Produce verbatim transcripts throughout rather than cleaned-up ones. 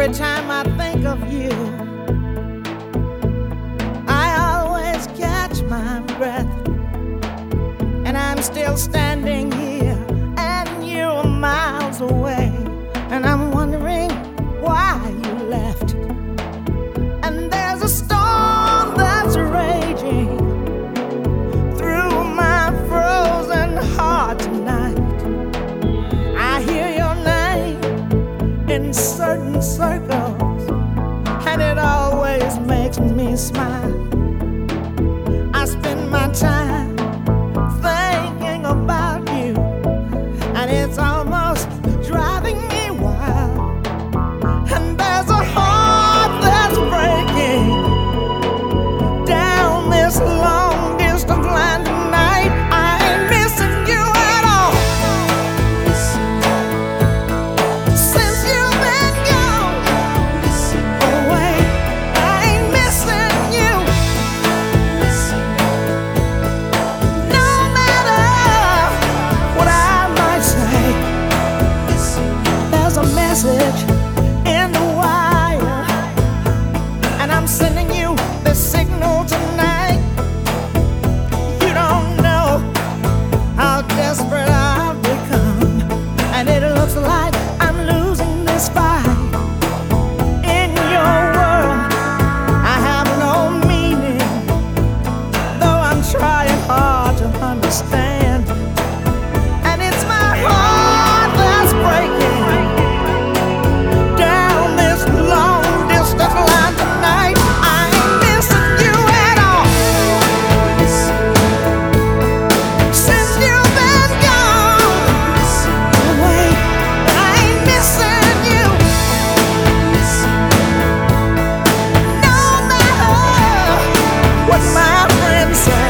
Every time I think of you, I always catch my breath. And I'm still standing here, and you're miles away. And I'm wondering why you left. And there's a storm that's raging through my frozen heart tonight. I hear your name in certain circles, and it always makes me smile. I spend my time thinking about you, and it's almost driving me wild. And there's a heart that's breaking down this long distance line tonight. I ain't missing you at all. Since you've been gone away, I ain't missing you. No matter what I might say, there's a message in the wire, and I'm sending you the signal tonight. You don't know how desperate I've become, and it looks like I'm losing this fight. In your world, I have no meaning, though I'm trying hard to understand. And it's my heart that's breaking down this long distance line tonight. I ain't missing you at all. Since you've been gone away, I ain't missing you. No matter what my friends say,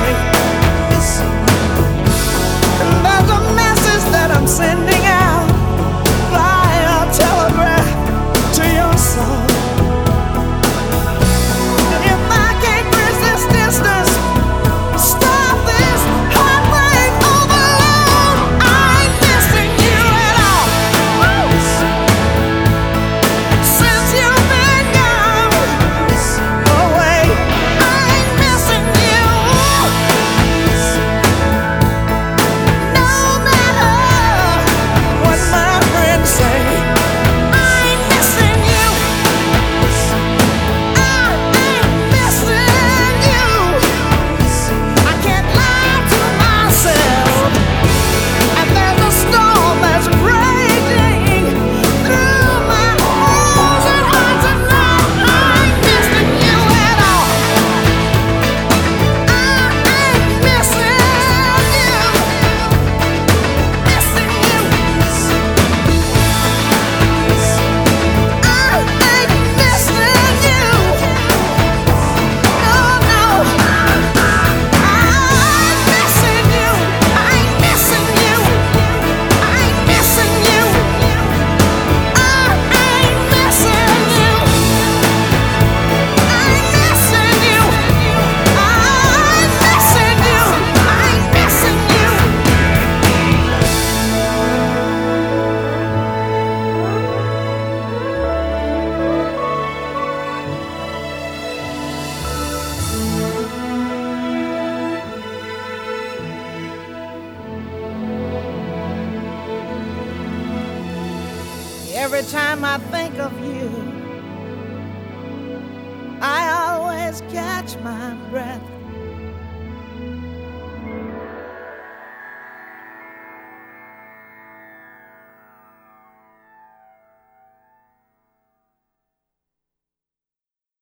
and there's a message that I'm sending out via telegraph to your soul. And if I can't resist distance, stop this heartbreak overload, I ain't missing you at all. Since you've been gone away, I ain't missing you. No matter what my friends say, I ain't missing you. I ain't missing you. I can't lie to myself. And there's a storm that's raging through my frozen heart tonight. I ain't missing you at all. I ain't missing you. Missing you. I ain't missing you. No, no. I ain't missing you. I ain't missing you. I ain't missing you. I ain't missing you. I ain't missing you. I ain't missing you. I ain't missing you. Every time I think of you, I always catch my breath.